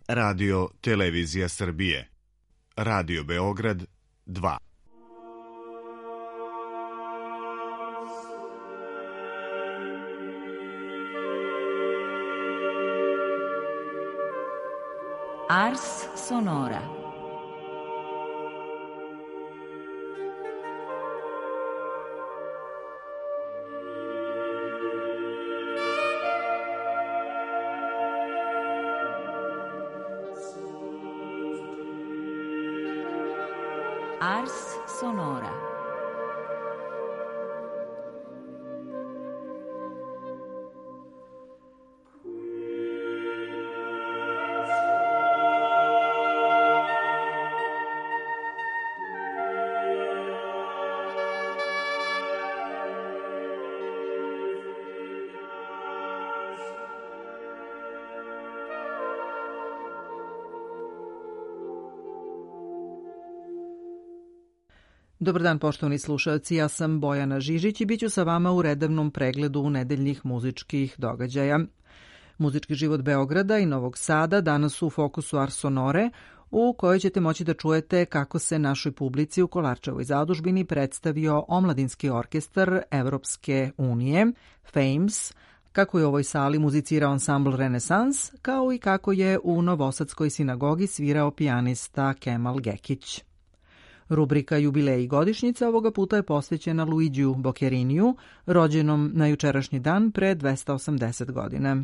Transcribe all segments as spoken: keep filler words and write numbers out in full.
Radio Televizija Srbije. Radio Beograd dva. Ars Sonora. Ars Sonora. Dobar dan, poštovani slušalci, ja sam Bojana Žižić i bit ću sa vama u redovnom pregledu nedeljnih muzičkih događaja. Muzički život Beograda i Novog Sada danas su u fokusu Ars Sonore, u kojoj ćete moći da čujete kako se našoj publici u Kolarčevoj zadužbini predstavio omladinski orkestar Evropske unije, FAMES, kako je u ovoj sali muzicirao ansambl Renesans, kao i kako je u Novosadskoj sinagogi svirao pijanista Kemal Gekić. Rubrika Jubileji i godišnjica ovoga puta je posvećena Luigiju Bocheriniju, rođenom na jučerašnji dan pre dvesta osamdeset godina.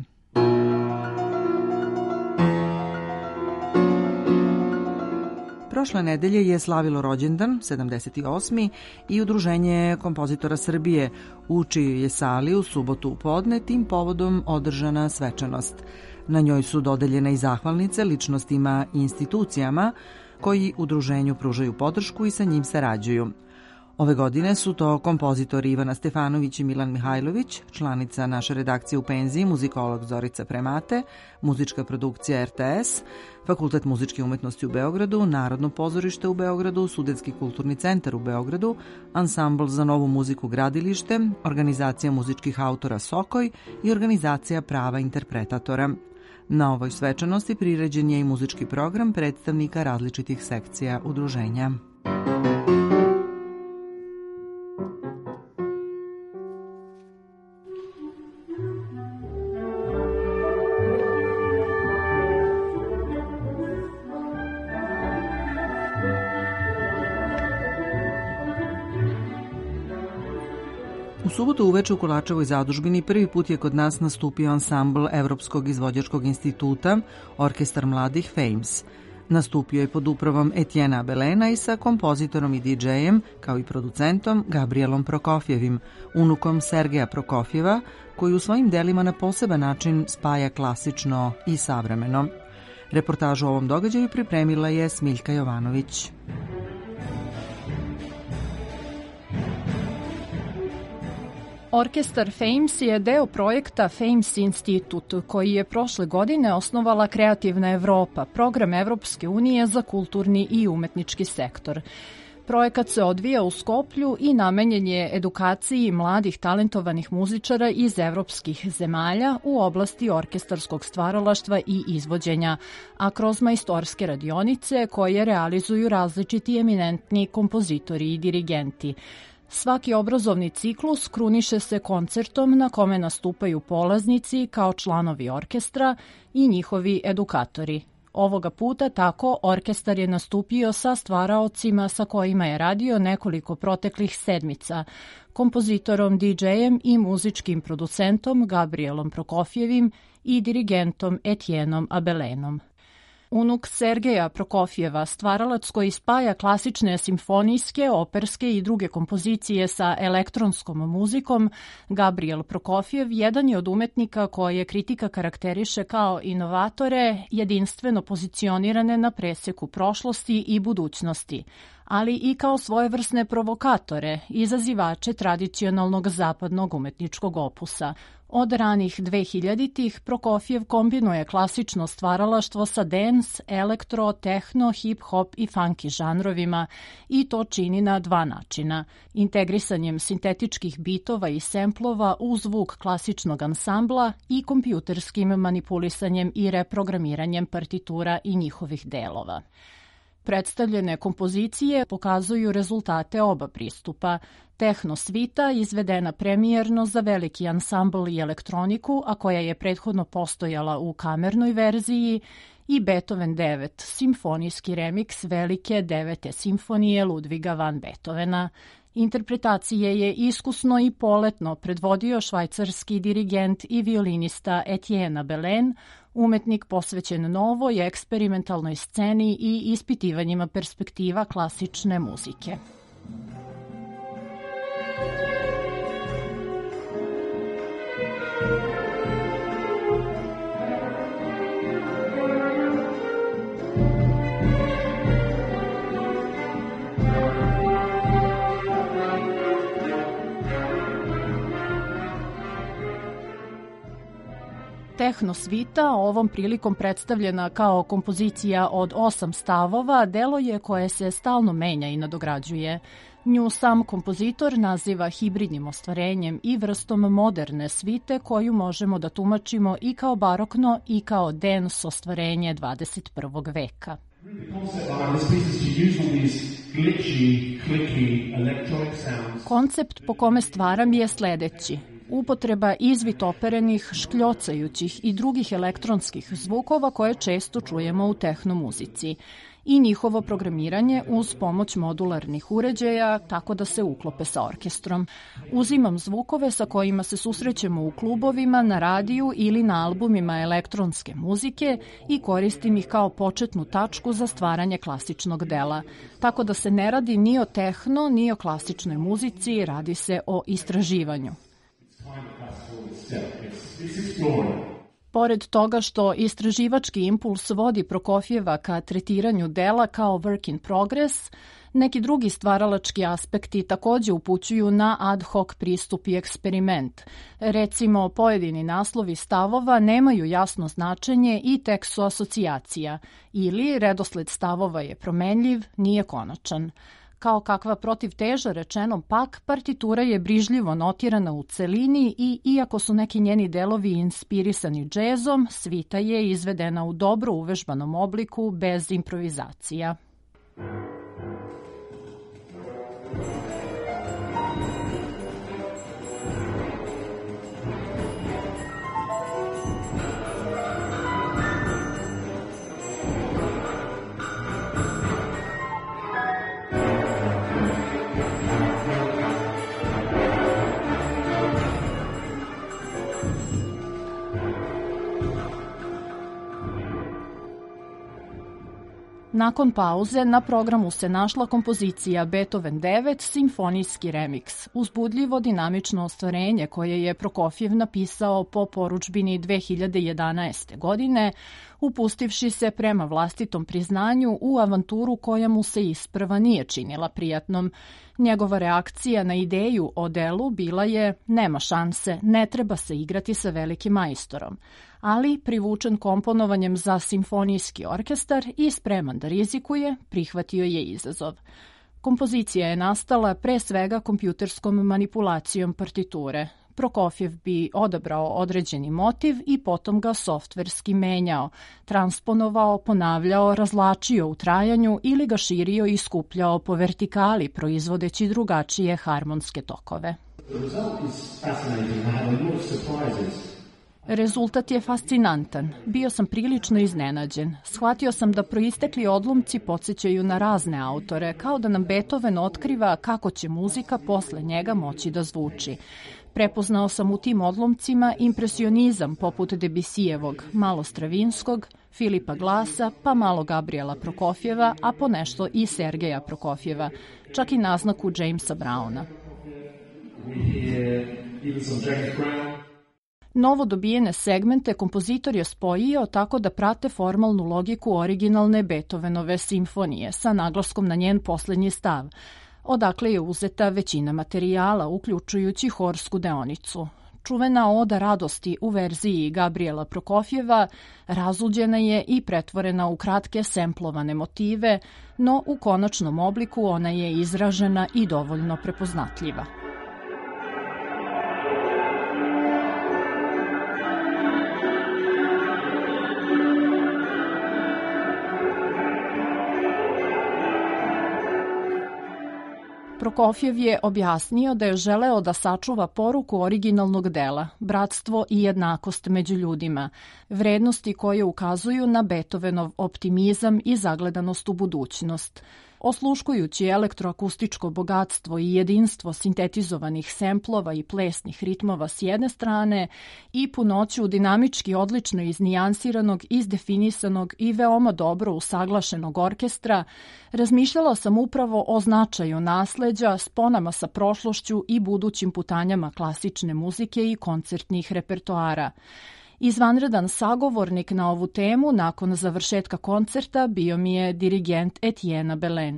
Prošle nedelje je slavilo rođendan, sedamdeset osmi i Udruženje kompozitora Srbije, u čijoj je sali u subotu u podne tim povodom održana svečanost. Na njoj su dodeljene i zahvalnice ličnostima i institucijama koji udruženju pružaju podršku i sa njim sarađuju. Ove godine su to kompozitori Ivana Stefanović i Milan Mihajlović, članica naše redakcije u penziji, muzikolog Zorica Premate, muzička produkcija R T S, Fakultet muzičke umetnosti u Beogradu, Narodno pozorište u Beogradu, Studentski kulturni centar u Beogradu, Ansambl za novu muziku Gradilište, Organizacija muzičkih autora Sokoj i Organizacija prava interpretatora. Na ovoj svečanosti priređen je i muzički program predstavnika različitih sekcija udruženja. U subotu uveče u Kolarčevoj zadužbini prvi put je kod nas nastupio ansambl Evropskog izvođačkog instituta, orkestar mladih FAMES. Nastupio je pod upravom Etijena Abelena i sa kompozitorom i di džejem, kao i producentom Gabrielom Prokofjevim, unukom Sergeja Prokofjeva, koji u svojim delima na poseban način spaja klasično i savremeno. Reportažu o ovom događaju pripremila je Smiljka Jovanović. Orkestar FAMES je deo projekta FAMES Institute, koji je prošle godine osnovala Kreativna Evropa, program Evropske unije za kulturni i umetnički sektor. Projekat se odvija u Skoplju i namenjen je edukaciji mladih talentovanih muzičara iz evropskih zemalja u oblasti orkestarskog stvaralaštva i izvođenja, a kroz majstorske radionice koje realizuju različiti eminentni kompozitori i dirigenti. Svaki obrazovni ciklus kruniše se koncertom na kome nastupaju polaznici kao članovi orkestra i njihovi edukatori. Ovoga puta tako orkestar je nastupio sa stvaraocima sa kojima je radio nekoliko proteklih sedmica, kompozitorom, di džejem i muzičkim producentom Gabrielom Prokofjevim i dirigentom Etijenom Abelenom. Unuk Sergeja Prokofjeva, stvaralac koji spaja klasične simfonijske, operske i druge kompozicije sa elektronskom muzikom, Gabriel Prokofjev jedan je od umetnika koje kritika karakteriše kao inovatore, jedinstveno pozicionirane na preseku prošlosti i budućnosti, ali i kao svojevrsne provokatore, izazivače tradicionalnog zapadnog umetničkog opusa. Od ranih dvehiljaditih Prokofjev kombinuje klasično stvaralaštvo sa dance, elektro, tehno, hip-hop i funky žanrovima i to čini na dva načina. Integrisanjem sintetičkih bitova i semplova u zvuk klasičnog ansambla i kompjuterskim manipulisanjem i reprogramiranjem partitura i njihovih delova. Predstavljene kompozicije pokazuju rezultate oba pristupa. Tehno svita izvedena premijerno za veliki ansambl i elektroniku, a koja je prethodno postojala u kamernoj verziji, i Beethoven devet, simfonijski remiks velike devete simfonije Ludviga van Beethovena. Interpretacije je iskusno i poletno predvodio švajcarski dirigent i violinista Etienne Belen, umetnik posvećen novoj eksperimentalnoj sceni i ispitivanjima perspektiva klasične muzike. Tehno svita, ovom prilikom predstavljena kao kompozicija od osam stavova, delo je koje se stalno menja i nadograđuje. Nju sam kompozitor naziva hibridnim ostvarenjem i vrstom moderne svite koju možemo da tumačimo i kao barokno i kao dance ostvarenje dvadeset prvog veka. Koncept po kome stvaram je sledeći. Upotreba izvitoperenih, škljocajućih i drugih elektronskih zvukova koje često čujemo u tehno muzici i njihovo programiranje uz pomoć modularnih uređaja tako da se uklope sa orkestrom. Uzimam zvukove sa kojima se susrećemo u klubovima, na radiju ili na albumima elektronske muzike i koristim ih kao početnu tačku za stvaranje klasičnog dela. Tako da se ne radi ni o tehno, ni o klasičnoj muzici, radi se o istraživanju. Pored toga što istraživački impuls vodi Prokofjeva ka tretiranju dela kao work in progress, neki drugi stvaralački aspekti takođe upućuju na ad hoc pristup i eksperiment. Recimo, pojedini naslovi stavova nemaju jasno značenje i tek su asocijacija, ili redosled stavova je promenljiv, nije konačan. Kao kakva protivteža rečenom pak, partitura je brižljivo notirana u celini i iako su neki njeni delovi inspirisani džezom, svita je izvedena u dobro uvežbanom obliku bez improvizacija. Nakon pauze na programu se našla kompozicija Beethoven devet, simfonijski remiks, uzbudljivo dinamično ostvarenje koje je Prokofjev napisao po porudžbini dve hiljade jedanaeste. godine, upustivši se prema vlastitom priznanju u avanturu koja mu se isprva nije činila prijatnom. Njegova reakcija na ideju o delu bila je nema šanse, ne treba se igrati sa velikim majstorom, ali privučen komponovanjem za simfonijski orkestar i spreman da rizikuje, prihvatio je izazov. Kompozicija je nastala pre svega kompjuterskom manipulacijom partiture. Prokofjev bi odabrao određeni motiv i potom ga softverski menjao, transponovao, ponavljao, razlačio u trajanju ili ga širio i skupljao po vertikali, proizvodeći drugačije harmonske tokove. Rezultat je fascinantan. Bio sam prilično iznenađen. Shvatio sam da proistekli odlomci podsjećaju na razne autore, kao da nam Beethoven otkriva kako će muzika posle njega moći da zvuči. Prepoznao sam u tim odlomcima impresionizam poput Debussyjevog, malo Stravinskog, Filipa Glasa, pa malo Gabriela Prokofjeva, a ponešto i Sergeja Prokofjeva, čak i naznaku Jamesa Browna. Novo dobijene segmente kompozitor je spojio tako da prate formalnu logiku originalne Beethovenove simfonije sa naglaskom na njen poslednji stav, odakle je uzeta većina materijala, uključujući horsku deonicu. Čuvena Oda radosti u verziji Gabrijela Prokofjeva razuđena je i pretvorena u kratke semplovane motive, no u konačnom obliku ona je izražena i dovoljno prepoznatljiva. Prokofjev je objasnio da je želeo da sačuva poruku originalnog dela, bratstvo i jednakost među ljudima, vrednosti koje ukazuju na Beethovenov optimizam i zagledanost u budućnost. Osluškujući elektroakustičko bogatstvo i jedinstvo sintetizovanih semplova i plesnih ritmova s jedne strane i punoću dinamički odlično iznijansiranog, izdefinisanog i veoma dobro usaglašenog orkestra, razmišljala sam upravo o značaju nasleđa, sponama sa prošlošću i budućim putanjama klasične muzike i koncertnih repertoara. Izvanredan sagovornik na ovu temu nakon završetka koncerta bio mi je dirigent Etienne Belen.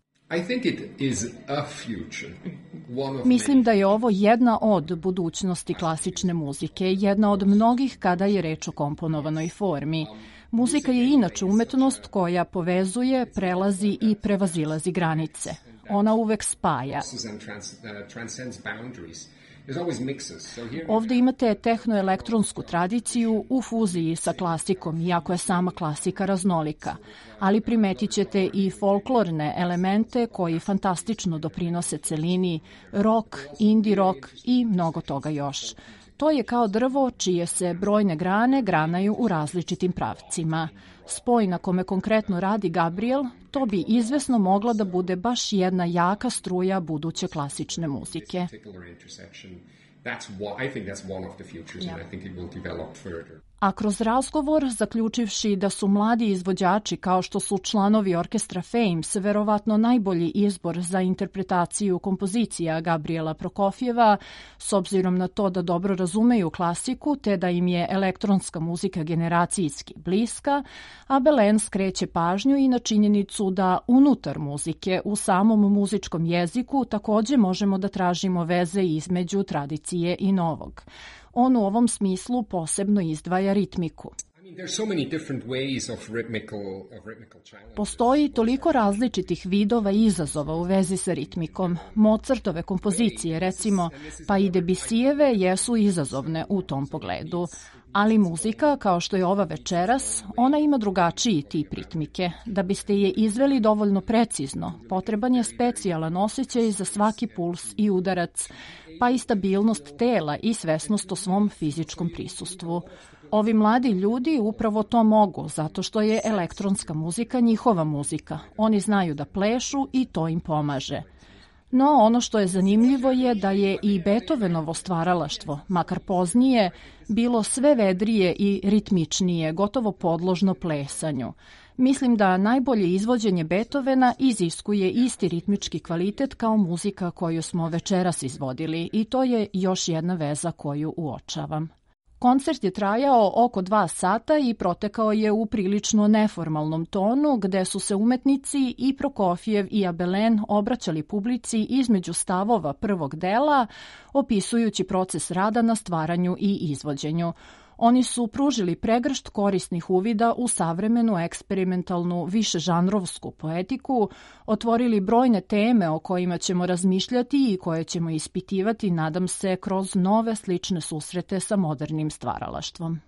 Mislim da je ovo jedna od budućnosti klasične muzike, jedna od mnogih kada je reč o komponovanoj formi. Muzika je inače umetnost koja povezuje, prelazi i prevazilazi granice. Ona uvek spaja. Ovde imate tehnoelektronsku tradiciju u fuziji sa klasikom, iako je sama klasika raznolika, ali primetit ćete i folklorne elemente koji fantastično doprinose celini, rock, indie rock i mnogo toga još. To je kao drvo čije se brojne grane granaju u različitim pravcima. Spoj na kome konkretno radi Gabriel, to bi izvesno mogla da bude baš jedna jaka struja buduće klasične muzike. A kroz razgovor, zaključivši da su mladi izvođači kao što su članovi orkestra Fames verovatno najbolji izbor za interpretaciju kompozicija Gabrijela Prokofjeva, s obzirom na to da dobro razumeju klasiku te da im je elektronska muzika generacijski bliska, a Belen skreće pažnju i na činjenicu da unutar muzike u samom muzičkom jeziku takođe možemo da tražimo veze između tradicije i novog. On u ovom smislu posebno izdvaja ritmiku. Postoji toliko različitih vidova i izazova u vezi sa ritmikom. Mozartove kompozicije, recimo, pa i Debussijeve jesu izazovne u tom pogledu. Ali muzika, kao što je ova večeras, ona ima drugačiji tip ritmike. Da biste je izveli dovoljno precizno, potreban je specijalan osjećaj za svaki puls i udarac, pa i stabilnost tela i svesnost o svom fizičkom prisustvu. Ovi mladi ljudi upravo to mogu, zato što je elektronska muzika njihova muzika. Oni znaju da plešu i to im pomaže. No, ono što je zanimljivo je da je i Beethovenovo stvaralaštvo, makar poznije, bilo sve vedrije i ritmičnije, gotovo podložno plesanju. Mislim da najbolje izvođenje Beethovena iziskuje isti ritmički kvalitet kao muzika koju smo večeras izvodili i to je još jedna veza koju uočavam. Koncert je trajao oko dva sata i protekao je u prilično neformalnom tonu, gde su se umetnici i Prokofjev i Belen obraćali publici između stavova prvog dela, opisujući proces rada na stvaranju i izvođenju. Oni su pružili pregršt korisnih uvida u savremenu eksperimentalnu višežanrovsku poetiku, otvorili brojne teme o kojima ćemo razmišljati i koje ćemo ispitivati, nadam se, kroz nove slične susrete sa modernim stvaralaštvom.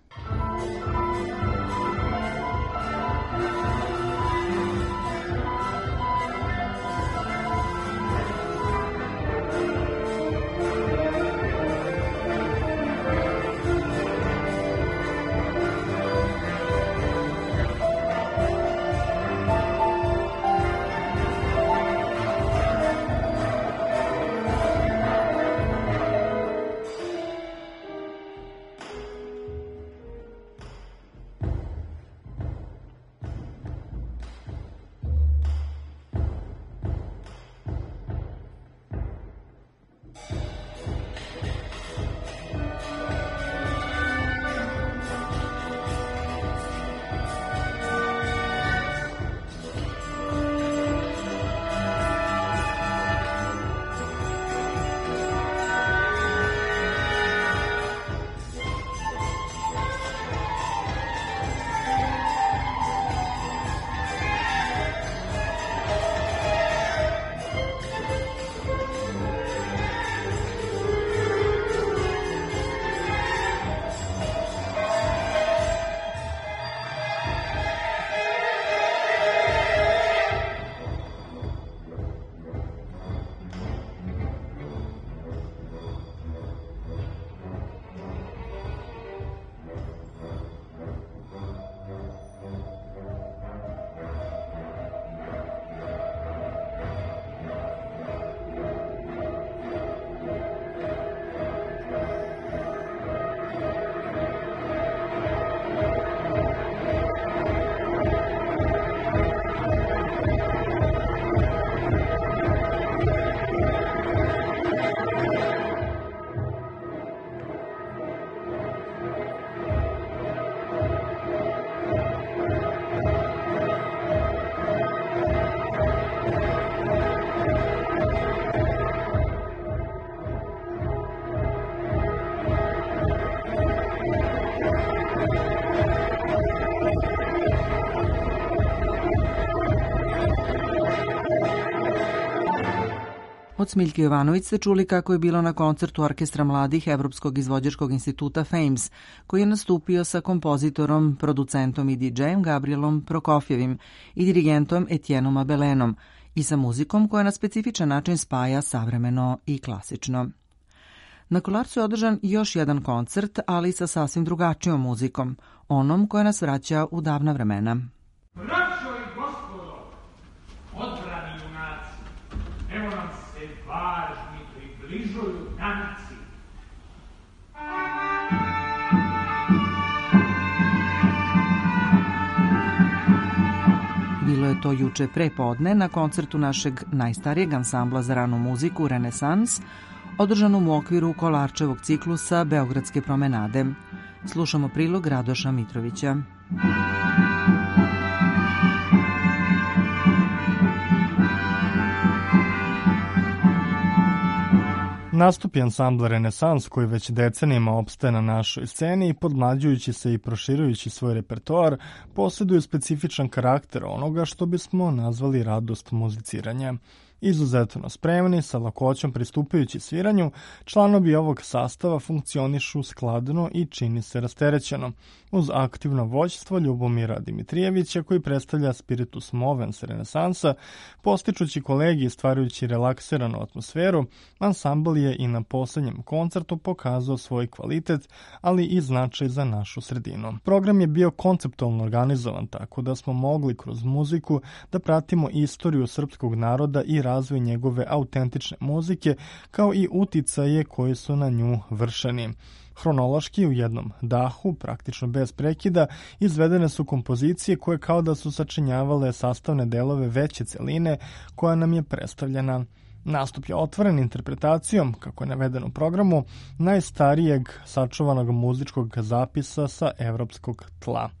Od Smiljke Jovanović ste čuli kako je bilo na koncertu Orkestra mladih Evropskog izvođačkog instituta FAMES, koji je nastupio sa kompozitorom, producentom i didžejem Gabrielom Prokofjevim i dirigentom Etijenom Abelenom i sa muzikom koja na specifičan način spaja savremeno i klasično. Na Kolarcu je održan još jedan koncert, ali sa sasvim drugačijom muzikom, onom koja nas vraća u davna vremena. Braćo i gospodo, odbrani junaci, evo nam se važni približuju tanci. Bilo je to juče pre podne na koncertu našeg najstarijeg ansambla za ranu muziku Renesans, održanom u okviru Kolarčevog ciklusa Beogradske promenade. Slušamo prilog Radoša Mitrovića. Nastupi ansambla Renesans, koji već decenijama opstaje na našoj sceni, podmlađujući se i proširujući svoj repertoar, posjeduju specifičan karakter onoga što bismo nazvali radost muziciranja. Izuzetno spremni, sa lakoćom pristupajući sviranju, članovi ovog sastava funkcionišu skladno i čini se rasterećeno, uz aktivno vođstvo Ljubomira Dimitrijevića, koji predstavlja spiritus movens Renesansa, postičući kolegi i stvarajući relaksiranu atmosferu. Ansambl je i na poslednjem koncertu pokazao svoj kvalitet, ali i značaj za našu sredinu. Program je bio konceptualno organizovan, tako da smo mogli kroz muziku da pratimo istoriju srpskog naroda i razvoj njegove autentične muzike, kao i uticaje koji su na nju vršeni. Hronološki u jednom dahu, praktično bez prekida, izvedene su kompozicije koje kao da su sačinjavale sastavne delove veće celine koja nam je predstavljena. Nastup je otvoren interpretacijom, kako je navedeno u programu, najstarijeg sačuvanog muzičkog zapisa sa evropskog tla.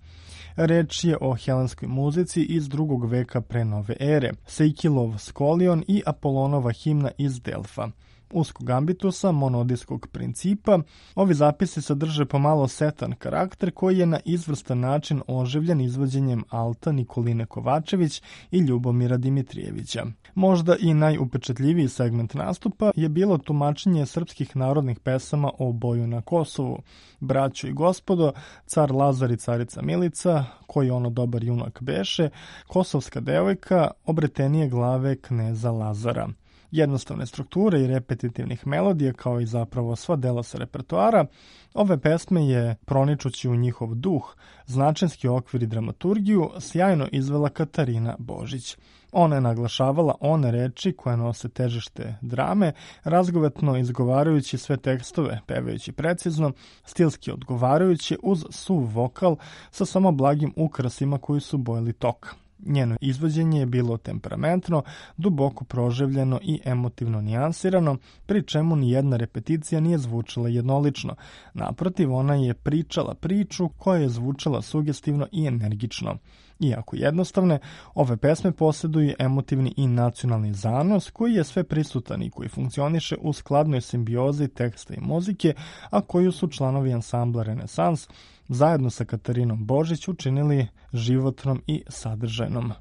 Reč je o helenskoj muzici iz drugog veka pre nove ere, Seikilov Skolion i Apolonova himna iz Delfa. Uskog ambitusa, monodijskog principa, ovi zapisi sadrže pomalo setan karakter koji je na izvrstan način oživljen izvođenjem alta Nikoline Kovačević i Ljubomira Dimitrijevića. Možda i najupečatljiviji segment nastupa je bilo tumačenje srpskih narodnih pesama o boju na Kosovu. Braćo i gospodo, car Lazar i carica Milica, koji ono dobar junak beše, kosovska devojka, obretenije glave kneza Lazara. Jednostavne strukture i repetitivnih melodija, kao i zapravo sva dela sa repertoara, ove pesme je, proničući u njihov duh, značenski okvir i dramaturgiju, sjajno izvela Katarina Božić. Ona je naglašavala one reči koje nose težište drame, razgovetno izgovarajući sve tekstove, pevajući precizno, stilski odgovarajući uz suv vokal sa samo blagim ukrasima koji su bojili tok. Njeno izvođenje je bilo temperamentno, duboko proživljeno i emotivno nijansirano, pri čemu ni jedna repeticija nije zvučala jednolično. Naprotiv, ona je pričala priču koja je zvučala sugestivno i energično. Iako jednostavne, ove pesme posjeduju emotivni i nacionalni zanos koji je sve prisutan i koji funkcioniše u skladnoj simbiozi teksta i muzike, a koju su članovi ansambla Renesans zajedno sa Katarinom Božić učinili životnom i sadržajnom.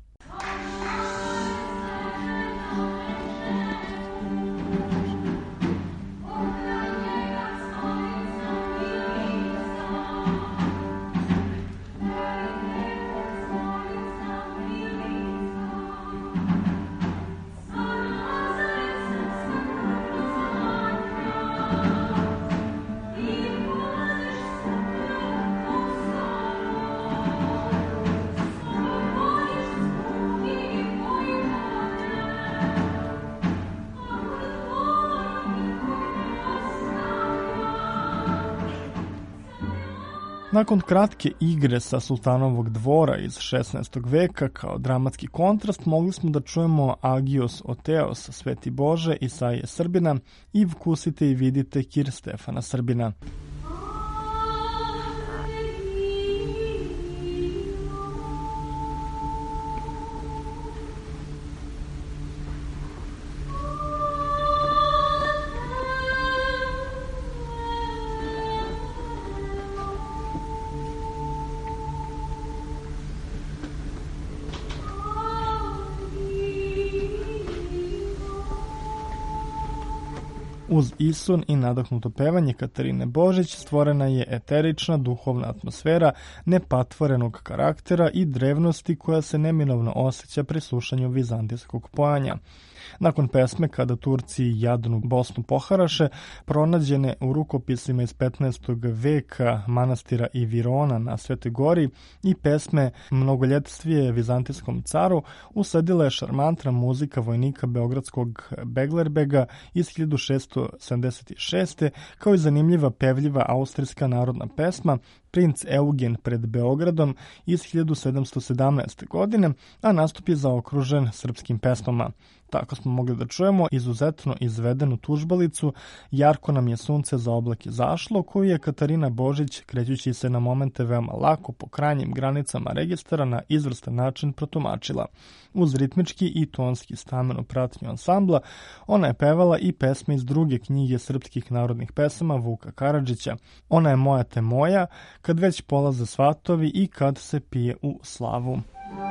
Nakon kratke igre sa Sultanovog dvora iz šesnaestog veka kao dramatski kontrast, mogli smo da čujemo Agios Oteos, Sveti Bože, Isaije Srbina i Vkusite i vidite Kir Stefana Srbina. Uz isun i nadahnuto pevanje Katarine Božić stvorena je eterična duhovna atmosfera nepatvorenog karaktera i drevnosti koja se neminovno osjeća pri slušanju vizantijskog pojanja. Nakon pesme Kada Turci jadnu Bosnu poharaše, pronađene u rukopisima iz petnaestog veka manastira Ivirona na Svetoj Gori i pesme Mnogoljetvije vizantijskom caru, usadila je šarmantna muzika vojnika beogradskog Beglerbega iz hiljadu šeststo sedamdeset šeste. kao i zanimljiva pevljiva austrijska narodna pesma Princ Eugen pred Beogradom iz hiljadu sedamsto sedamnaeste. godine, a nastup je zaokružen srpskim pesmama. Tako smo mogli da čujemo izuzetno izvedenu tužbalicu Jarko nam je sunce za oblake zašlo, koju je Katarina Božić, krećući se na momente veoma lako po krajnjim granicama registara, na izvrstan način protumačila. Uz ritmički i tonski stamenu pratnju ansambla, ona je pevala i pesme iz druge knjige srpskih narodnih pesama Vuka Karadžića. Ona je moja te moja, Kad već polaze svatovi i Kad se pije u slavu.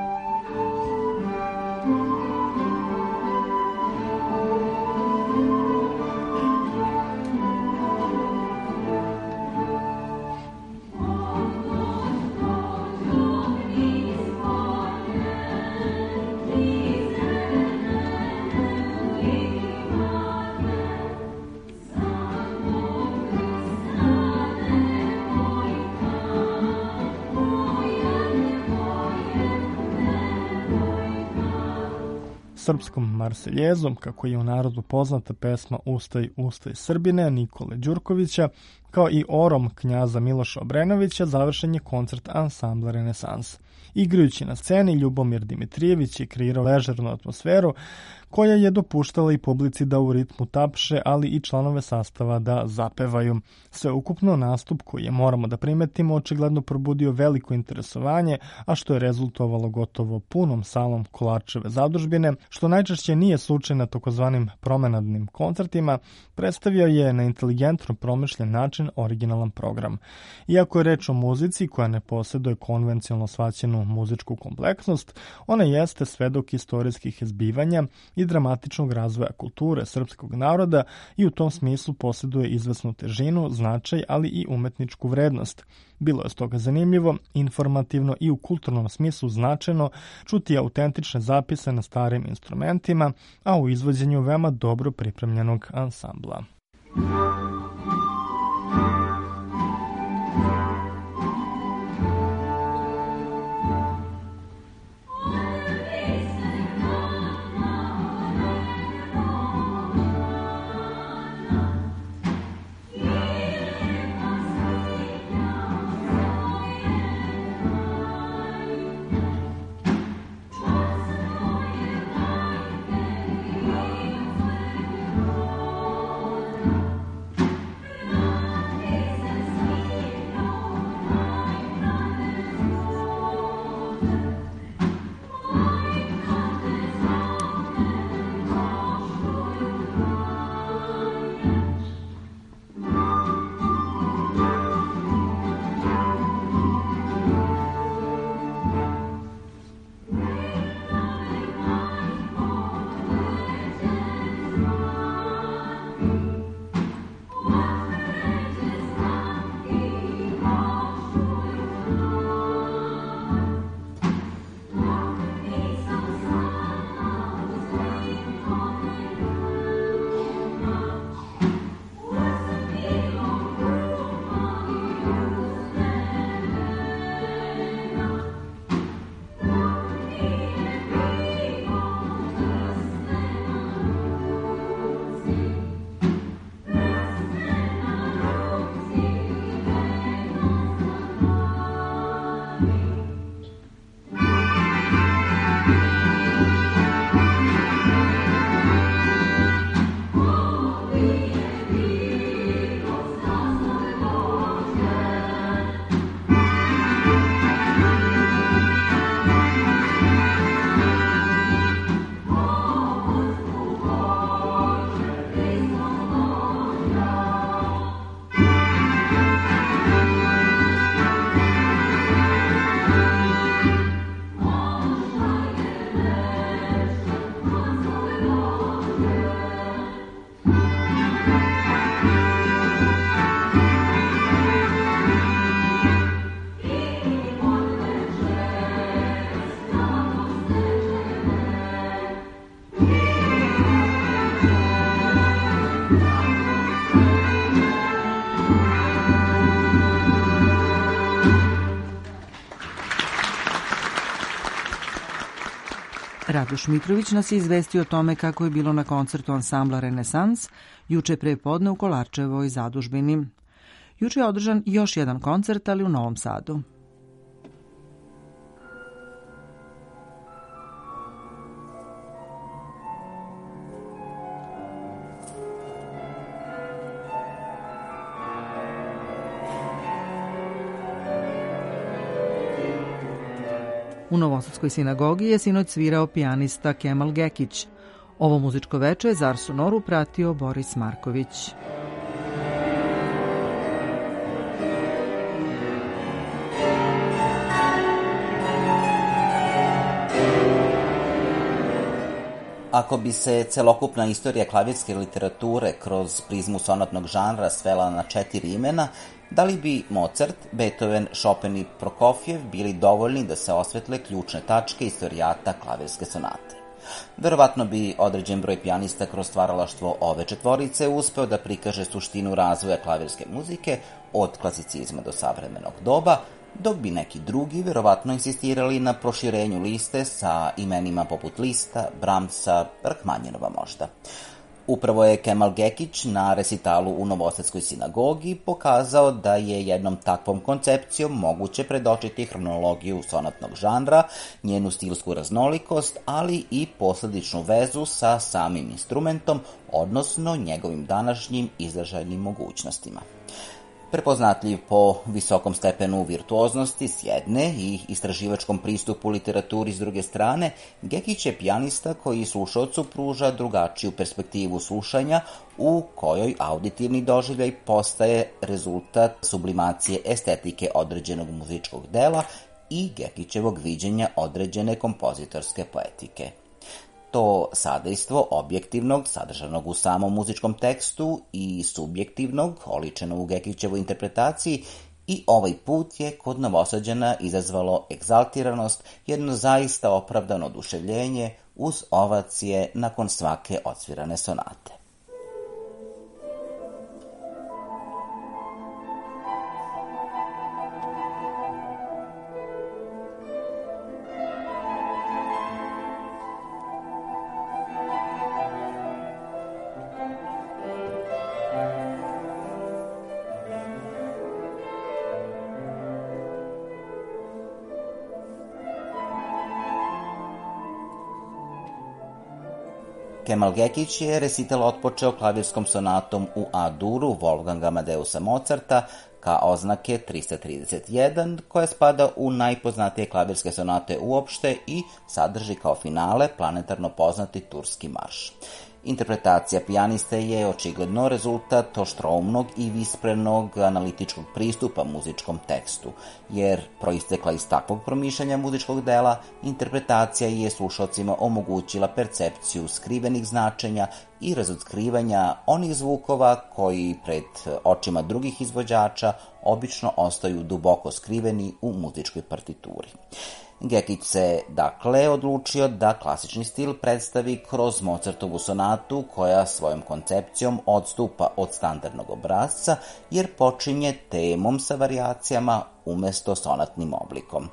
Srpskom Marseljezom, kako je u narodu poznata pesma Ustaj, ustaj Srbine Nikole Đurkovića, kao i orom knjaza Miloša Obrenovića, završen je koncert ansambla Renesans. Igrajući na sceni, Ljubomir Dimitrijević je kreirao ležernu atmosferu koja je dopuštala i publici da u ritmu tapše, ali i članove sastava da zapevaju. Sve ukupno nastup koji je, moramo da primetimo, očigledno probudio veliko interesovanje, a što je rezultovalo gotovo punom salom Kolarčeve zadužbine, što najčešće nije slučaj na takozvanim promenadnim koncertima, predstavio je na inteligentno promišljen način originalan program. Iako je reč o muzici koja ne posjeduje konvencionalno shvaćenu muzičku kompleksnost, ona jeste svedok istorijskih zbivanja i dramatičnog razvoja kulture srpskog naroda i u tom smislu posjeduje izvesnu težinu, značaj, ali i umetničku vrednost. Bilo je stoga zanimljivo, informativno i u kulturnom smislu značajno čuti autentične zapise na starim instrumentima, a u izvođenju veoma dobro pripremljenog ansambla. Radoš Mitrović nas je izvestio o tome kako je bilo na koncertu ansambla Renesans juče pre podne u Kolarčevoj zadužbini. Juče je održan još jedan koncert, ali u Novom Sadu. U Novosadskoj sinagogi je sinoć svirao pijanista Kemal Gekić. Ovo muzičko veče za Ars Sonoru pratio Boris Marković. Ako bi se celokupna istorija klavirske literature kroz prizmu sonatnog žanra svela na četiri imena, da li bi Mozart, Beethoven, Chopin i Prokofjev bili dovoljni da se osvetle ključne tačke istorijata klavirske sonate? Verovatno bi određen broj pijanista kroz stvaralaštvo ove četvorice uspeo da prikaže suštinu razvoja klavirske muzike od klasicizma do savremenog doba, dok bi neki drugi verovatno insistirali na proširenju liste sa imenima poput Lista, Brahmsa, Rachmaninova možda. Upravo je Kemal Gekić na resitalu u Novosadskoj sinagogi pokazao da je jednom takvom koncepcijom moguće predočiti hronologiju sonatnog žanra, njenu stilsku raznolikost, ali i posledičnu vezu sa samim instrumentom, odnosno njegovim današnjim izražajnim mogućnostima. Prepoznatljiv po visokom stepenu virtuoznosti s jedne i istraživačkom pristupu literaturi s druge strane, Gekić je pijanista koji slušaocu pruža drugačiju perspektivu slušanja u kojoj auditivni doživljaj postaje rezultat sublimacije estetike određenog muzičkog dela i Gekićevog viđenja određene kompozitorske poetike. To sadejstvo objektivnog, sadržanog u samom muzičkom tekstu, i subjektivnog, oličeno u Gekićevoj interpretaciji, i ovaj put je kod Novosađana izazvalo egzaltiranost, jedno zaista opravdano oduševljenje uz ovacije nakon svake odsvirane sonate. Kemal Gekić je resital otpočeo klavirskom sonatom u A-duru Wolfganga Amadeusa Mozarta ka oznake trista trideset jedan, koja spada u najpoznatije klavirske sonate uopšte i sadrži kao finale planetarno poznati turski marš. Interpretacija pijaniste je očigledno rezultat oštroumnog i visprenog analitičkog pristupa muzičkom tekstu, jer proistekla iz takvog promišljanja muzičkog dela, interpretacija je slušalcima omogućila percepciju skrivenih značenja i razotkrivanja onih zvukova koji pred očima drugih izvođača obično ostaju duboko skriveni u muzičkoj partituri. Gekić se, dakle, odlučio da klasični stil predstavi kroz Mozartovu sonatu koja svojom koncepcijom odstupa od standardnog obrasca jer počinje temom sa varijacijama umesto sonatnim oblikom.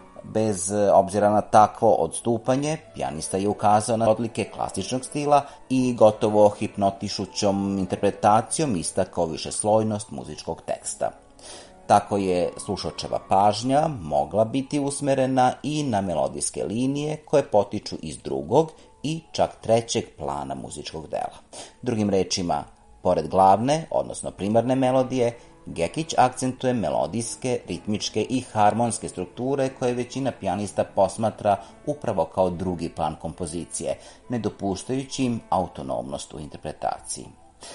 Bez obzira na takvo odstupanje, pijanista je ukazao na odlike klasičnog stila i gotovo hipnotišućom interpretacijom istakao višeslojnost muzičkog teksta. Tako je slušaočeva pažnja mogla biti usmerena i na melodijske linije koje potiču iz drugog i čak trećeg plana muzičkog dela. Drugim rečima, pored glavne, odnosno primarne melodije, Gekić akcentuje melodijske, ritmičke i harmonske strukture koje većina pijanista posmatra upravo kao drugi plan kompozicije, ne dopuštajući im autonomnost u interpretaciji.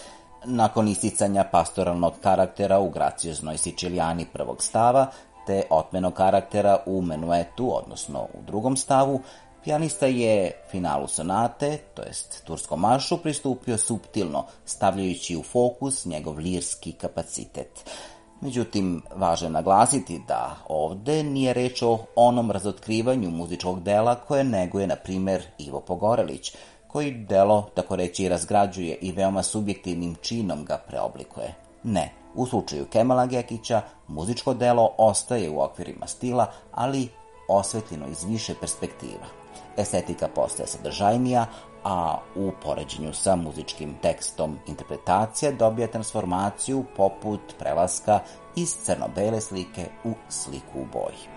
Nakon isticanja pastoralnog karaktera u gracioznoj Sicilijani prvog stava, te otmenog karaktera u menuetu, odnosno u drugom stavu, pijanista je finalu sonate, to jest turskom maršu, pristupio suptilno, stavljajući u fokus njegov lirski kapacitet. Međutim, važno je naglasiti da ovde nije reč o onom razotkrivanju muzičkog dela koje neguje, na primer, Ivo Pogorelić, koji delo, tako reći, razgrađuje i veoma subjektivnim činom ga preoblikuje. Ne, u slučaju Kemala Gekića, muzičko delo ostaje u okvirima stila, ali osvetljeno iz više perspektiva. estetika postaje sadržajnija, a u poređenju sa muzičkim tekstom interpretacija dobija transformaciju poput prelaska iz crno-bele slike u sliku u boji.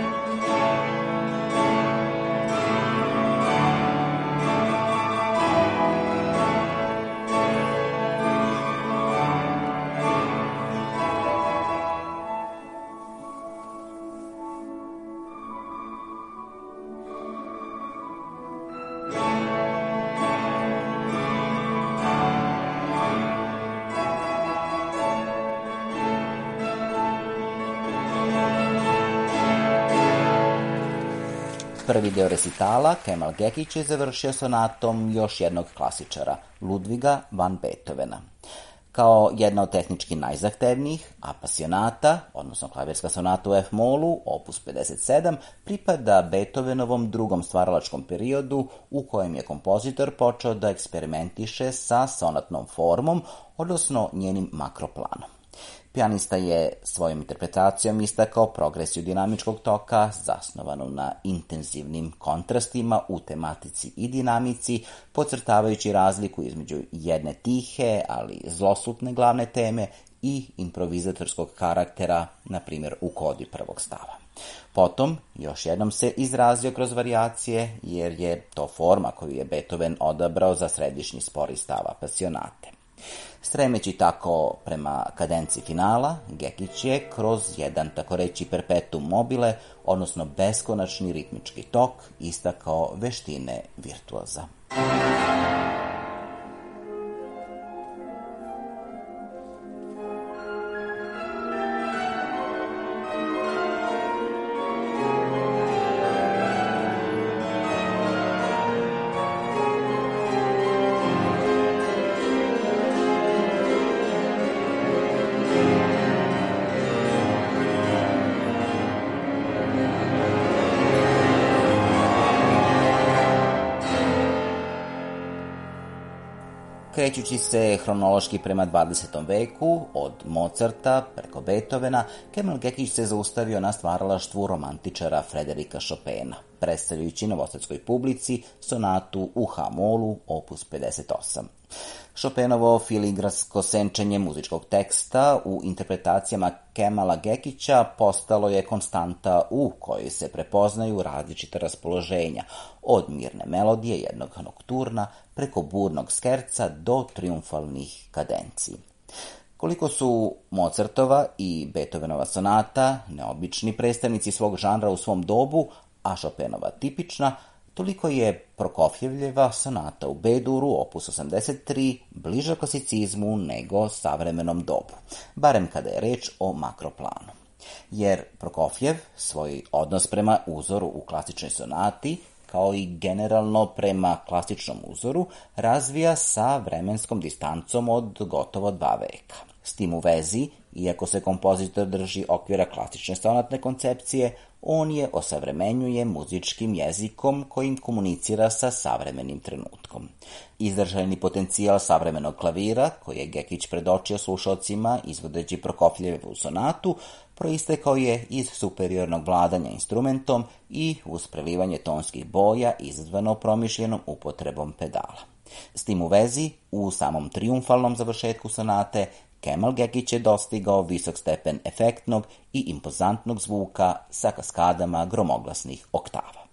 Prvi deo resitala Kemal Gekić je završio sonatom još jednog klasičara, Ludviga van Beethovena. Kao jedna od tehnički najzahtevnijih, apasionata, odnosno klavirska sonata u F-molu, opus pedeset sedam, pripada Beethovenovom drugom stvaralačkom periodu u kojem je kompozitor počeo da eksperimentiše sa sonatnom formom, odnosno njenim makroplanom. Pijanista je svojom interpretacijom istakao progresiju dinamičkog toka, zasnovanu na intenzivnim kontrastima u tematici i dinamici, podcrtavajući razliku između jedne tihe, ali zloslutne glavne teme i improvizatorskog karaktera, na primjer u kodi prvog stava. Potom, još jednom se izrazio kroz varijacije, jer je to forma koju je Beethoven odabrao za središnji spori stav apasionate. Stremeći tako prema kadenciji finala, Gekić je kroz jedan tako reći perpetuum mobile, odnosno beskonačni ritmički tok, istakao veštine virtuoza. Krećući se hronološki prema dvadesetom veku, od Mozarta preko Beethovena, Kemal Gekić se zaustavio na stvaralaštvu romantičara Frederika Chopina, predstavljajući novosadskoj publici sonatu u H-molu, opus pedeset osam. Chopinovo filigransko senčenje muzičkog teksta u interpretacijama Kemala Gekića postalo je konstanta u kojoj se prepoznaju različita raspoloženja, od mirne melodije jednog nokturna preko burnog skerca do triumfalnih kadenciji. Koliko su Mozartova i Beethovenova sonata neobični predstavnici svog žanra u svom dobu, a Chopinova tipična, toliko je Prokofjevljeva sonata u B-duru, opus osamdeset tri, bliža klasicizmu nego savremenom dobu, barem kada je reč o makroplanu. Jer Prokofjev svoj odnos prema uzoru u klasičnoj sonati, kao i generalno prema klasičnom uzoru, razvija sa vremenskom distancom od gotovo dva veka. S tim u vezi, iako se kompozitor drži okvira klasične sonatne koncepcije, on je osavremenjuje muzičkim jezikom kojim komunicira sa savremenim trenutkom. Izražajni potencijal savremenog klavira, koji je Gekić predočio slušalcima izvodeći Prokofjevu sonatu, proistekao je iz superiornog vladanja instrumentom i uz prelivanje tonskih boja izazvano promišljenom upotrebom pedala. S tim u vezi, u samom triumfalnom završetku sonate, Kemal Gekić je dostigao visok stepen efektnog i impozantnog zvuka sa kaskadama gromoglasnih oktava.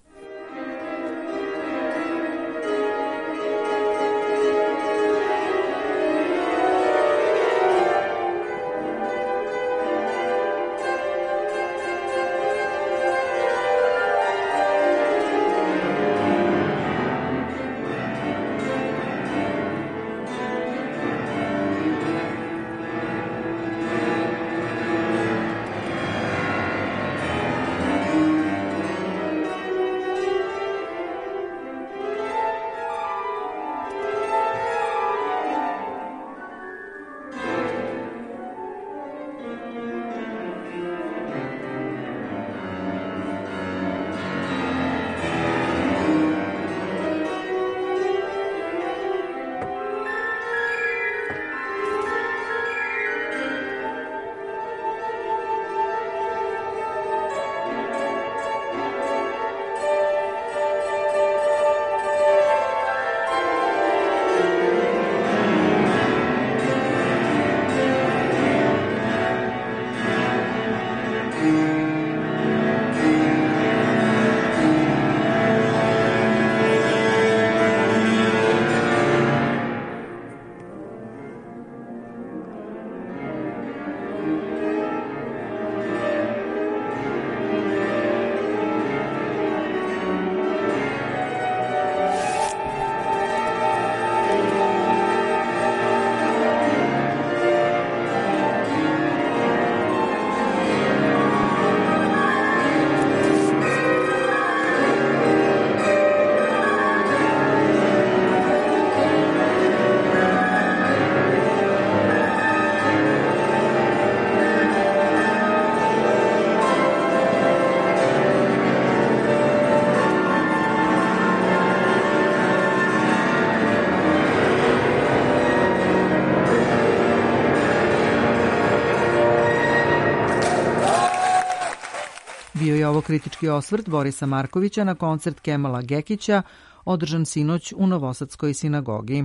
Bio je ovo kritički osvrt Borisa Markovića na koncert Kemala Gekića, održan sinoć u Novosadskoj sinagogi.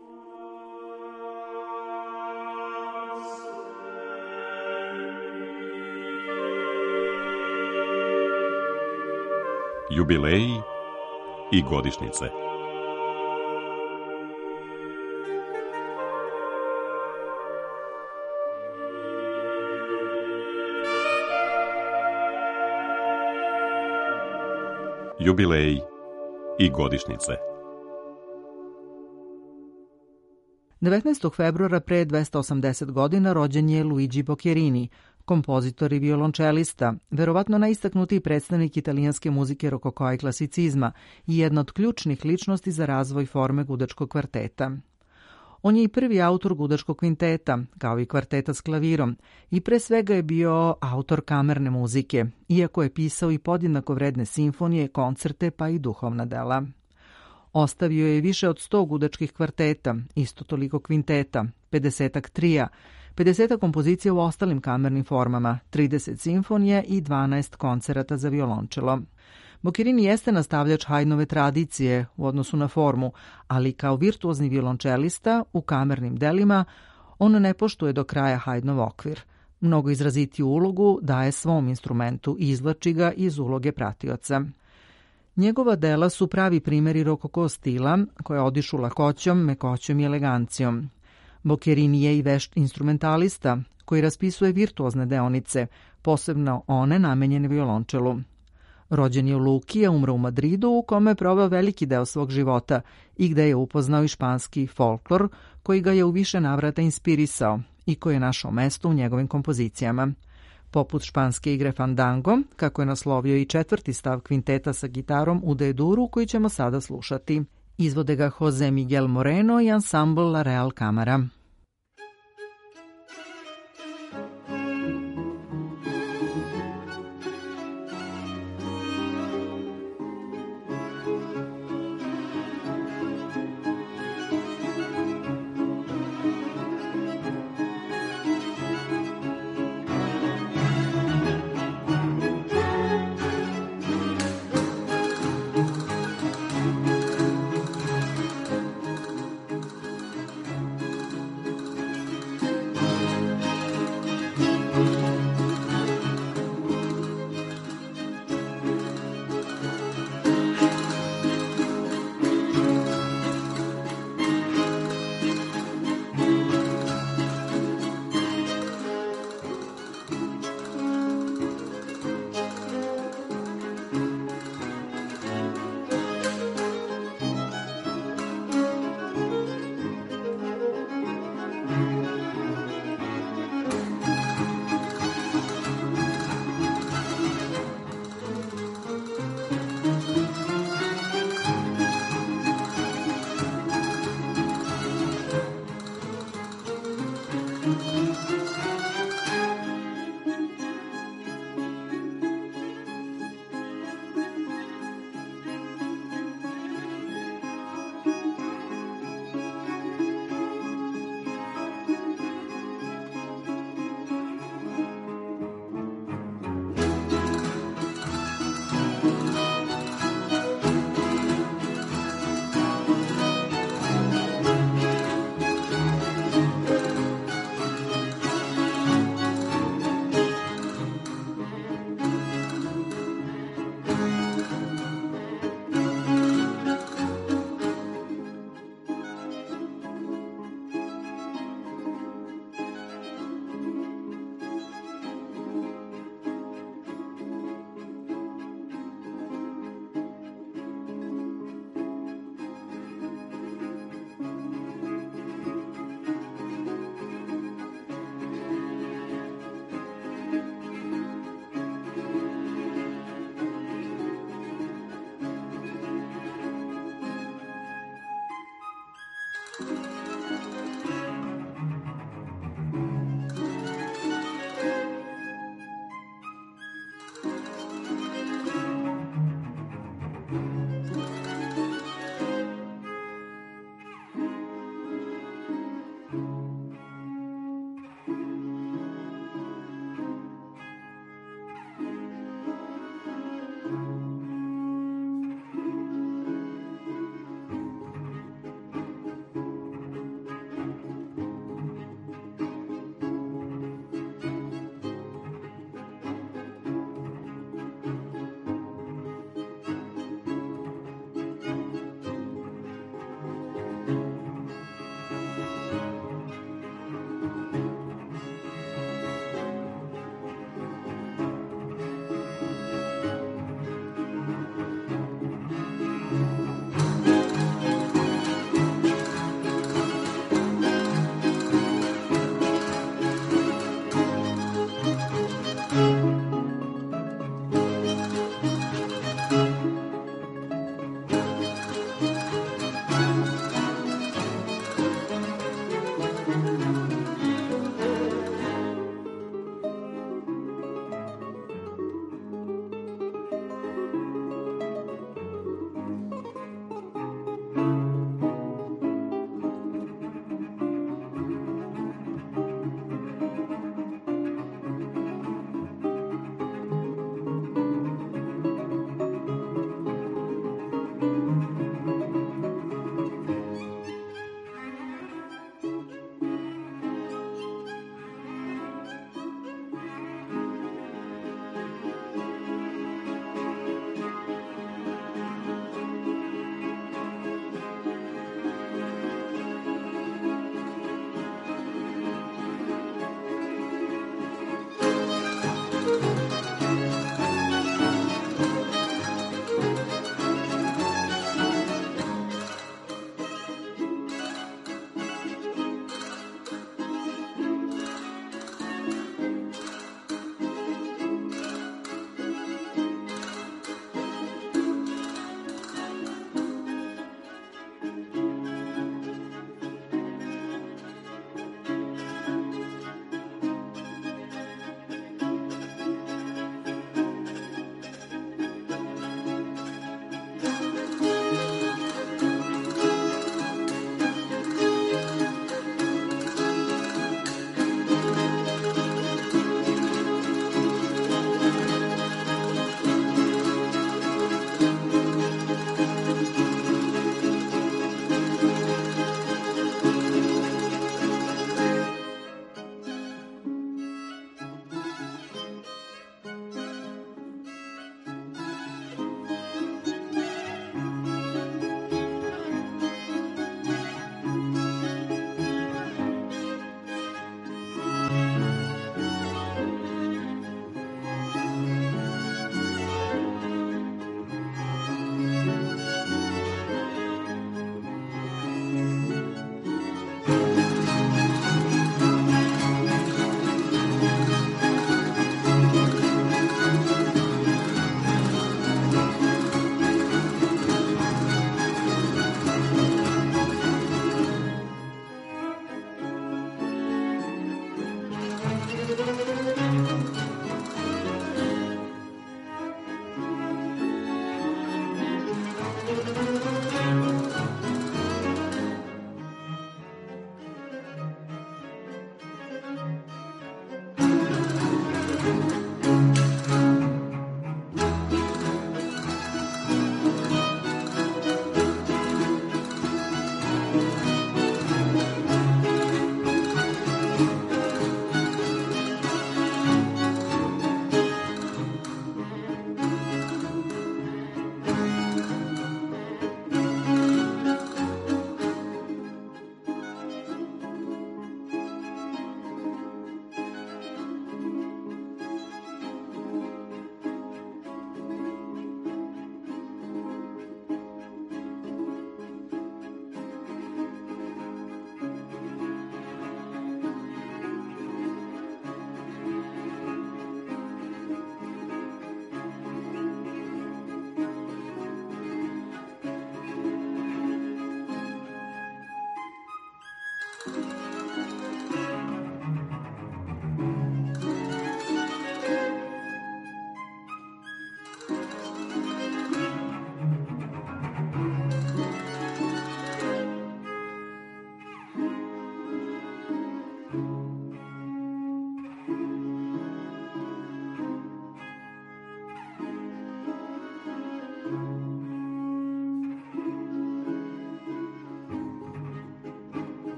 Jubileji i godišnjice. Jubileji i godišnjice. devetnaestog februara pre dvesta osamdeset godina rođen je Luigi Boccherini, kompozitor i violončelista, verovatno najistaknutiji predstavnik italijanske muzike rokokoa i klasicizma i jedna od ključnih ličnosti za razvoj forme gudačkog kvarteta. On je i prvi autor gudačkog kvinteta, kao i kvarteta s klavirom, i pre svega je bio autor kamerne muzike, iako je pisao i podjednako vredne simfonije, koncerte pa i duhovna dela. Ostavio je više od sto gudačkih kvarteta, isto toliko kvinteta, pedesetak trija, pedeset kompozicija u ostalim kamernim formama, trideset simfonija i dvanaest koncerata za violončelo. Boccherini jeste nastavljač Haydnove tradicije u odnosu na formu, ali kao virtuozni violončelista u kamernim delima on ne poštuje do kraja Haydnov okvir. Mnogo izrazitiju ulogu daje svom instrumentu i izvlači ga iz uloge pratioca. Njegova dela su pravi primjeri rokoko stila, koja odišu lakoćom, mekoćom i elegancijom. Boccherini je i vešt instrumentalista, koji raspisuje virtuozne deonice, posebno one namenjene violončelu. Rođen je u Luki, a umro u Madridu, u kome je proveo veliki deo svog života i gde je upoznao i španski folklor, koji ga je u više navrata inspirisao i koji je našao mesto u njegovim kompozicijama. Poput španske igre Fandango, kako je naslovio i četvrti stav kvinteta sa gitarom u D-duru, koji ćemo sada slušati. Izvode ga Jose Miguel Moreno i ansambl La Real Camara.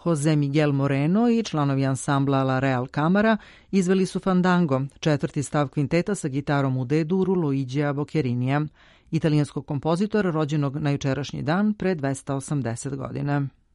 Jose Miguel Moreno i članovi ansambla La Real Camara izveli su Fandango, četvrti stav kvinteta sa gitarom u D-duru Luigija Boccherinija, italijanskog kompozitora rođenog na jučerašnji dan pre dvesta osamdeset godina.